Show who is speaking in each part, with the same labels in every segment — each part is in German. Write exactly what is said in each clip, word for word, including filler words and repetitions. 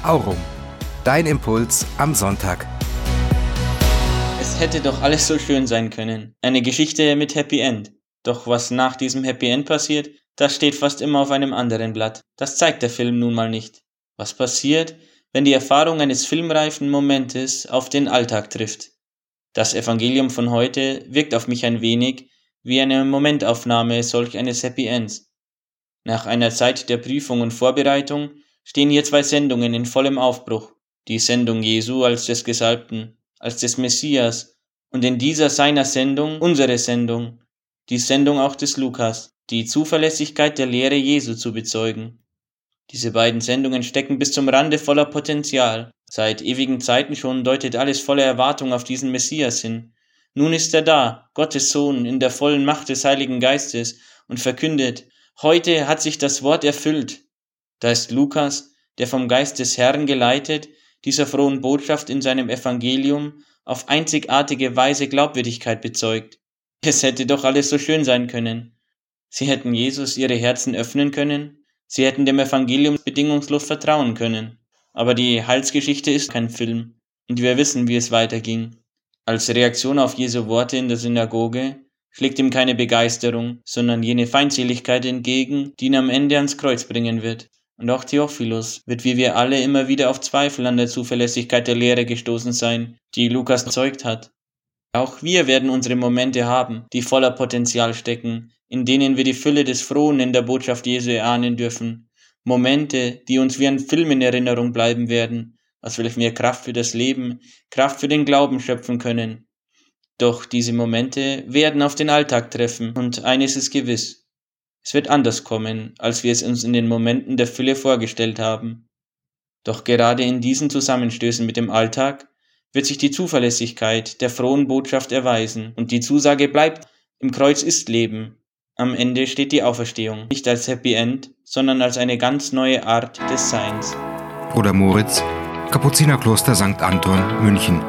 Speaker 1: Aurum, dein Impuls am Sonntag.
Speaker 2: Es hätte doch alles so schön sein können. Eine Geschichte mit Happy End. Doch was nach diesem Happy End passiert, das steht fast immer auf einem anderen Blatt. Das zeigt der Film nun mal nicht. Was passiert, wenn die Erfahrung eines filmreifen Momentes auf den Alltag trifft? Das Evangelium von heute wirkt auf mich ein wenig wie eine Momentaufnahme solch eines Happy Ends. Nach einer Zeit der Prüfung und Vorbereitung stehen hier zwei Sendungen in vollem Aufbruch. Die Sendung Jesu als des Gesalbten, als des Messias und in dieser seiner Sendung unsere Sendung, die Sendung auch des Lukas, die Zuverlässigkeit der Lehre Jesu zu bezeugen. Diese beiden Sendungen stecken bis zum Rande voller Potenzial. Seit ewigen Zeiten schon deutet alles voller Erwartung auf diesen Messias hin. Nun ist er da, Gottes Sohn, in der vollen Macht des Heiligen Geistes und verkündet: Heute hat sich das Wort erfüllt. Da ist Lukas, der vom Geist des Herrn geleitet, dieser frohen Botschaft in seinem Evangelium auf einzigartige Weise Glaubwürdigkeit bezeugt. Es hätte doch alles so schön sein können. Sie hätten Jesus ihre Herzen öffnen können, sie hätten dem Evangelium bedingungslos vertrauen können. Aber die Heilsgeschichte ist kein Film, und wir wissen, wie es weiterging. Als Reaktion auf Jesu Worte in der Synagoge schlägt ihm keine Begeisterung, sondern jene Feindseligkeit entgegen, die ihn am Ende ans Kreuz bringen wird. Und auch Theophilus wird wie wir alle immer wieder auf Zweifel an der Zuverlässigkeit der Lehre gestoßen sein, die Lukas bezeugt hat. Auch wir werden unsere Momente haben, die voller Potenzial stecken, in denen wir die Fülle des Frohen in der Botschaft Jesu erahnen dürfen. Momente, die uns wie ein Film in Erinnerung bleiben werden, aus welchem wir Kraft für das Leben, Kraft für den Glauben schöpfen können. Doch diese Momente werden auf den Alltag treffen, und eines ist gewiss: Es wird anders kommen, als wir es uns in den Momenten der Fülle vorgestellt haben. Doch gerade in diesen Zusammenstößen mit dem Alltag wird sich die Zuverlässigkeit der frohen Botschaft erweisen, und die Zusage bleibt: Im Kreuz ist Leben. Am Ende steht die Auferstehung, nicht als Happy End, sondern als eine ganz neue Art des Seins.
Speaker 1: Bruder Moritz, Kapuzinerkloster Sankt Anton, München.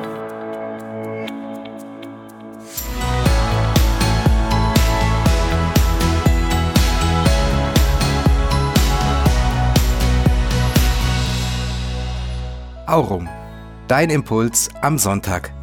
Speaker 1: Aurum, dein Impuls am Sonntag.